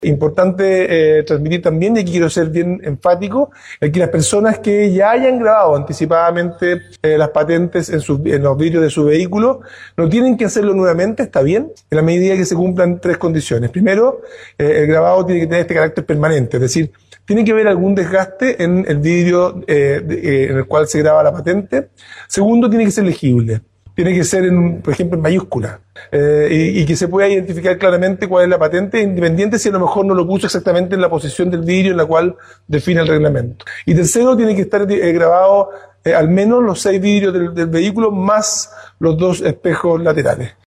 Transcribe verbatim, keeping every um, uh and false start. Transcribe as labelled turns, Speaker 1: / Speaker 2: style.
Speaker 1: Importante eh, transmitir también, y aquí quiero ser bien enfático, el que las personas que ya hayan grabado anticipadamente eh, las patentes en, sus, en los vidrios de su vehículo, no tienen que hacerlo nuevamente, está bien, en la medida que se cumplan tres condiciones. Primero, eh, el grabado tiene que tener este carácter permanente, es decir, tiene que haber algún desgaste en el vidrio eh, de, eh, en el cual se graba la patente. Segundo, tiene que ser legible. Tiene que ser, en, por ejemplo, en mayúscula, eh, y, y que se pueda identificar claramente cuál es la patente, independiente si a lo mejor no lo puso exactamente en la posición del vidrio en la cual define el reglamento. Y tercero, tiene que estar eh, grabado eh, al menos los seis vidrios del, del vehículo más los dos espejos laterales.